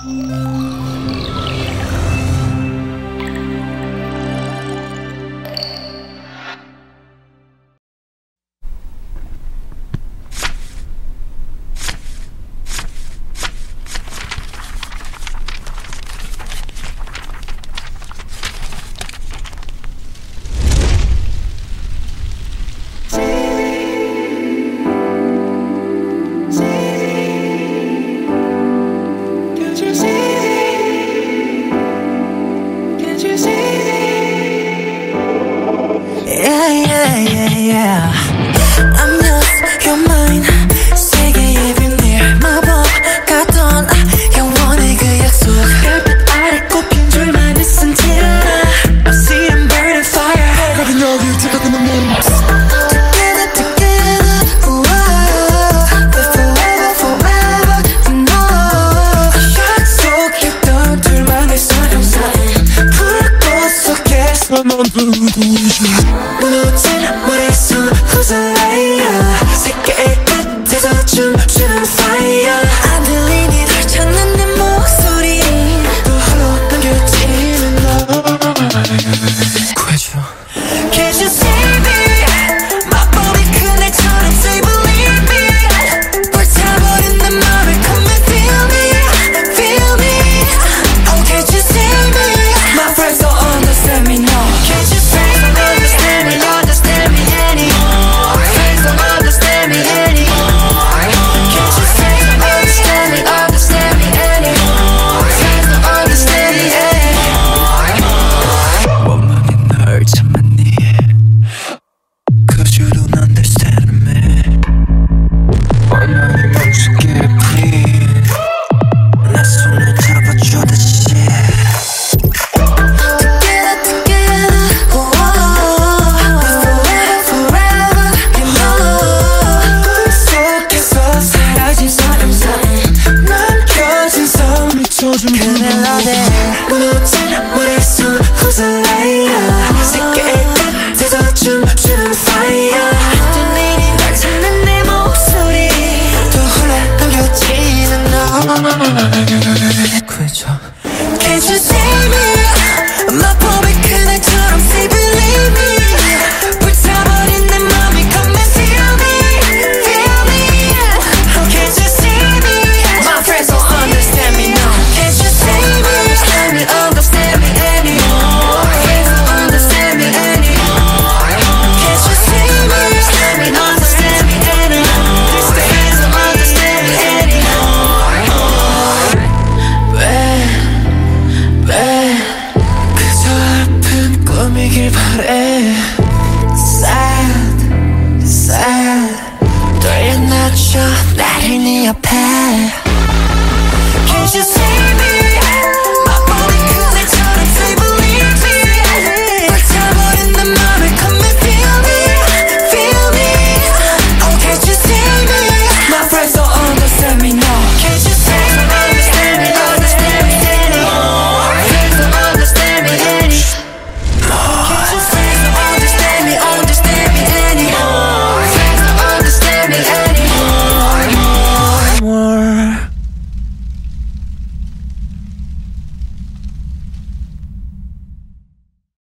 I'm yours, you're mine. 세계의 비밀 마법 같던 영원의 그 약속. 별빛 아래 꼽힌 줄만 있은 딜라. I see them burning fire. 밝은 여기 뜨거운 눈물. Together, together, whoa. We're forever, forever, you know. 약속했던 둘만의 사랑사인 불꽃 속에서 넌 불고 있어. 무너진 머릿속 Who's a liar? 세계의 끝에서 춤추는 fire. 안 들리니 널 찾는 내 목소리 또 홀로 남겨지는 너 구해줘. Can't you see me? 마법이 그날처럼 say believe me. 불타버린 내 맘을 come and feel me. Feel me. Oh can't you see me? My friends don't understand me no. Can't you see me? Understand me, understand me anymore. Friends don't understand me anymore. Can't you see me? Understand me, understand me anymore. Friends don't understand me anymore. 원망이 널 참았니? Cause you don't understand me. 원망이 멈추게 please. 내 손을 잡아줘 다시. Together, together, whoa. Forever, forever, you know. 꿈 속에서 사라진 사랑사인 남겨진 섬이 젖은 그날 너대 무너진 머릿속 Who's a liar? 세계의 끝에서 춤추는 fire. 들리니 널 찾는 내 목소리 또 홀로 남겨지는 너 구해줘. Can't you see me? 마법이 그날처럼 say believe me. 불타버린 내 맘이 come and feel me. Feel me. Oh can't you see me? My friends don't understand me no. Can't you see me? Understand me, understand me anymore. Friends don't understand me anymore. Can't you see me? Understand me, understand me anymore. Friends don't understand me anymore. 왜 그저 아픈 꿈이길 바래. Sad, sad. 돌려놔줘 나를 네 옆에.